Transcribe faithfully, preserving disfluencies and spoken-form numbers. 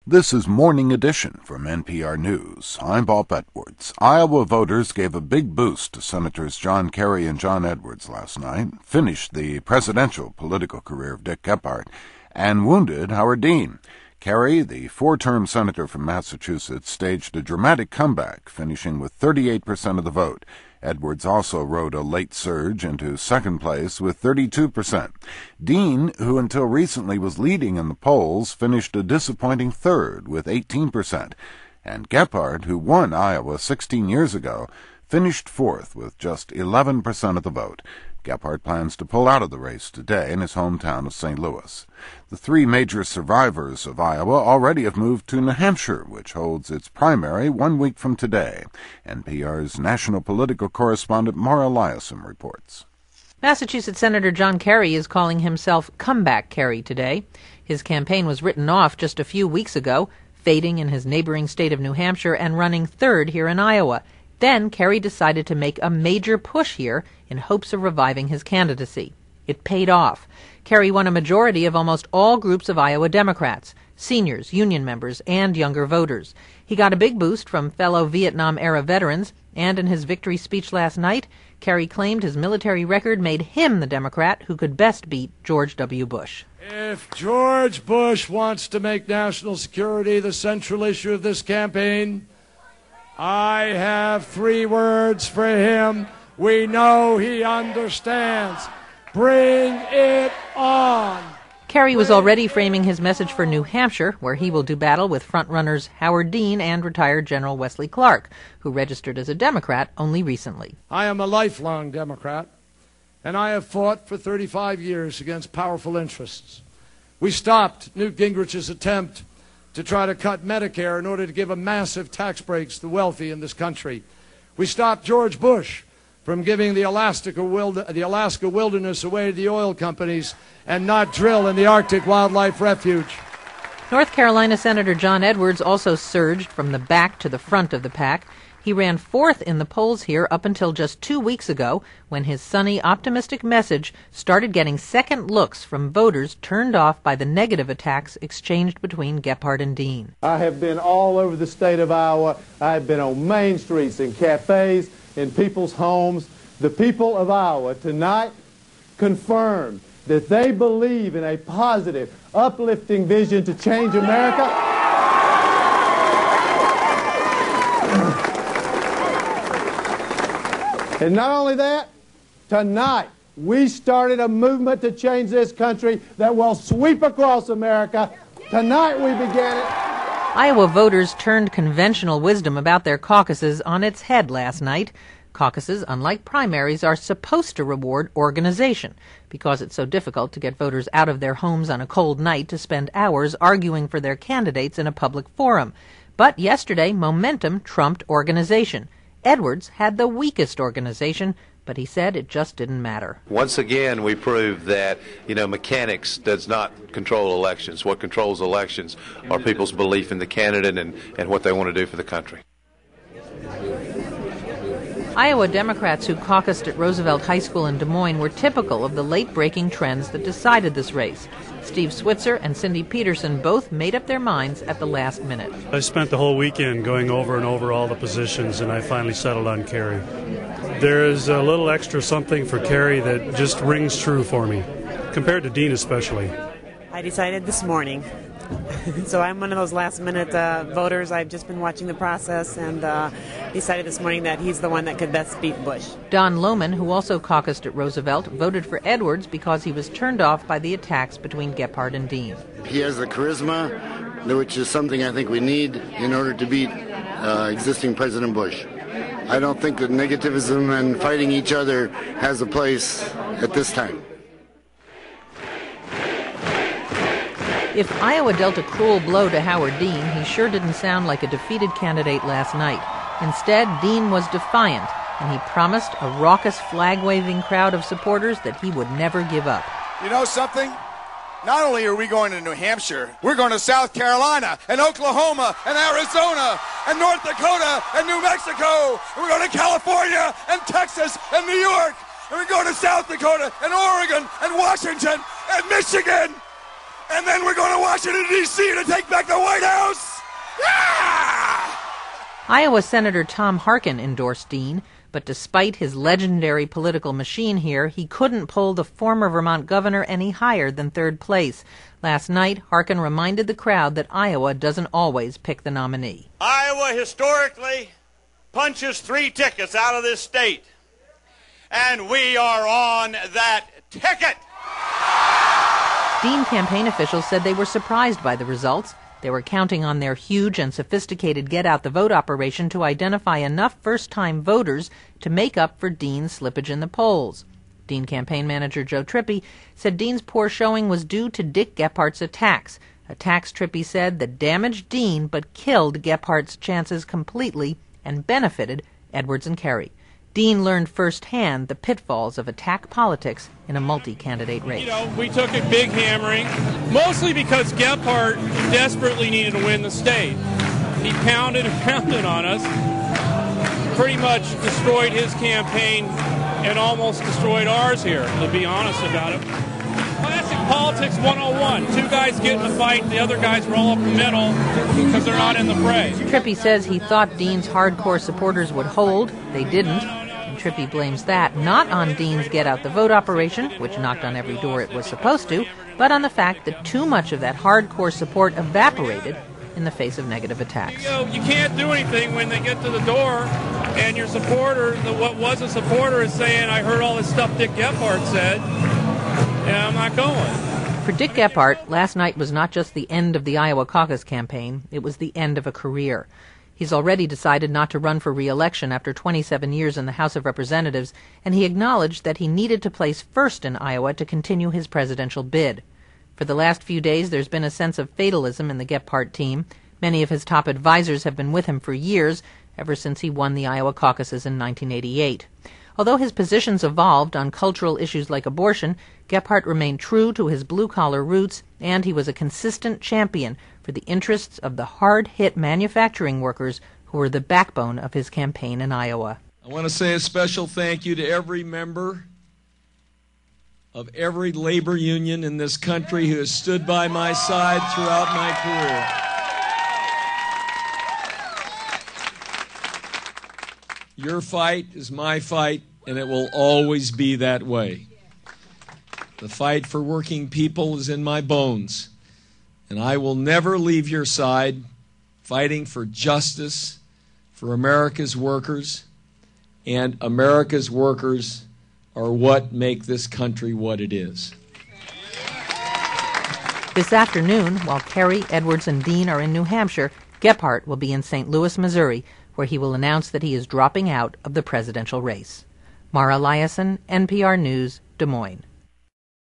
This is Morning Edition from N P R News. I'm Bob Edwards. Iowa voters gave a big boost to Senators John Kerry and John Edwards last night, finished the presidential political career of Dick Gephardt, and wounded Howard Dean. Kerry, the four-term senator from Massachusetts, staged a dramatic comeback, finishing with thirty-eight percent of the vote. Edwards also rode a late surge into second place with thirty-two percent. Dean, who until recently was leading in the polls, finished a disappointing third with eighteen percent. And Gephardt, who won Iowa sixteen years ago, finished fourth with just eleven percent of the vote. Gephardt plans to pull out of the race today in his hometown of Saint Louis. The three major survivors of Iowa already have moved to New Hampshire, which holds its primary one week from today. N P R's national political correspondent Mara Liasson reports. Massachusetts Senator John Kerry is calling himself Comeback Kerry today. His campaign was written off just a few weeks ago, fading in his neighboring state of New Hampshire and running third here in Iowa. Then Kerry decided to make a major push here in hopes of reviving his candidacy. It paid off. Kerry won a majority of almost all groups of Iowa Democrats, seniors, union members, and younger voters. He got a big boost from fellow Vietnam-era veterans, and in his victory speech last night, Kerry claimed his military record made him the Democrat who could best beat George W. Bush. If George Bush wants to make national security the central issue of this campaign, I have three words for him. We know he understands. Bring it on. Kerry was already framing his message for New Hampshire, where he will do battle with frontrunners Howard Dean and retired General Wesley Clark, who registered as a Democrat only recently. I am a lifelong Democrat, and I have fought for thirty-five years against powerful interests. We stopped Newt Gingrich's attempt to try to cut Medicare in order to give a massive tax breaks to the wealthy in this country. We stopped George Bush from giving the Alaska, the Alaska wilderness away to the oil companies and not drill in the Arctic Wildlife Refuge. North Carolina Senator John Edwards also surged from the back to the front of the pack. He ran fourth in the polls here up until just two weeks ago, when his sunny, optimistic message started getting second looks from voters turned off by the negative attacks exchanged between Gephardt and Dean. I have been all over the state of Iowa. I have been on main streets, in cafes, in people's homes. The people of Iowa tonight confirmed that they believe in a positive, uplifting vision to change America. And not only that, tonight we started a movement to change this country that will sweep across America. Tonight we began it. Iowa voters turned conventional wisdom about their caucuses on its head last night. Caucuses, unlike primaries, are supposed to reward organization because it's so difficult to get voters out of their homes on a cold night to spend hours arguing for their candidates in a public forum. But yesterday, momentum trumped organization. Edwards had the weakest organization, but he said it just didn't matter. Once again, we proved that, you know, mechanics does not control elections. What controls elections are people's belief in the candidate and, and what they want to do for the country. Iowa Democrats who caucused at Roosevelt High School in Des Moines were typical of the late-breaking trends that decided this race. Steve Switzer and Cindy Peterson both made up their minds at the last minute. I spent the whole weekend going over and over all the positions, and I finally settled on Kerry. There is a little extra something for Kerry that just rings true for me, compared to Dean especially. I decided this morning. So I'm one of those last-minute uh, voters. I've just been watching the process and uh, decided this morning that he's the one that could best beat Bush. Don Lohman, who also caucused at Roosevelt, voted for Edwards because he was turned off by the attacks between Gephardt and Dean. He has the charisma, which is something I think we need in order to beat uh, existing President Bush. I don't think that negativism and fighting each other has a place at this time. If Iowa dealt a cruel blow to Howard Dean, he sure didn't sound like a defeated candidate last night. Instead, Dean was defiant, and he promised a raucous flag-waving crowd of supporters that he would never give up. You know something? Not only are we going to New Hampshire, we're going to South Carolina and Oklahoma and Arizona and North Dakota and New Mexico. And we're going to California and Texas and New York. And we're going to South Dakota and Oregon and Washington and Michigan. And then we're going to Washington, D C to take back the White House. Iowa Senator Tom Harkin endorsed Dean, but despite his legendary political machine here, he couldn't pull the former Vermont governor any higher than third place. Last night, Harkin reminded the crowd that Iowa doesn't always pick the nominee. Iowa historically punches three tickets out of this state, and we are on that ticket. Dean campaign officials said they were surprised by the results. They were counting on their huge and sophisticated get-out-the-vote operation to identify enough first-time voters to make up for Dean's slippage in the polls. Dean campaign manager Joe Trippi said Dean's poor showing was due to Dick Gephardt's attacks. Attacks, Trippi said, that damaged Dean but killed Gephardt's chances completely and benefited Edwards and Kerry. Dean learned firsthand the pitfalls of attack politics in a multi-candidate race. You know, we took a big hammering, mostly because Gephardt desperately needed to win the state. He pounded and pounded on us, pretty much destroyed his campaign and almost destroyed ours here, to be honest about it. Classic politics one oh one. Two guys get in a fight, the other guys roll up the middle because they're not in the fray. Trippi says he thought Dean's hardcore supporters would hold. They didn't. And Trippi blames that not on Dean's get-out-the-vote operation, which knocked on every door it was supposed to, but on the fact that too much of that hardcore support evaporated in the face of negative attacks. You know, you can't do anything when they get to the door and your supporter, the, what was a supporter, is saying, I heard all this stuff Dick Gephardt said, and I'm not going. For Dick Gephardt, last night was not just the end of the Iowa caucus campaign, it was the end of a career. He's already decided not to run for re-election after twenty-seven years in the House of Representatives, and he acknowledged that he needed to place first in Iowa to continue his presidential bid. For the last few days, there's been a sense of fatalism in the Gephardt team. Many of his top advisors have been with him for years, ever since he won the Iowa caucuses in nineteen eighty-eight. Although his positions evolved on cultural issues like abortion, Gephardt remained true to his blue-collar roots, and he was a consistent champion for the interests of the hard-hit manufacturing workers who were the backbone of his campaign in Iowa. I want to say a special thank you to every member of every labor union in this country who has stood by my side throughout my career. Your fight is my fight, and it will always be that way. The fight for working people is in my bones, and I will never leave your side, fighting for justice for America's workers, and America's workers are what make this country what it is. This afternoon, while Kerry, Edwards, and Dean are in New Hampshire, Gephardt will be in Saint Louis, Missouri, where he will announce that he is dropping out of the presidential race. Mara Liasson, N P R News, Des Moines.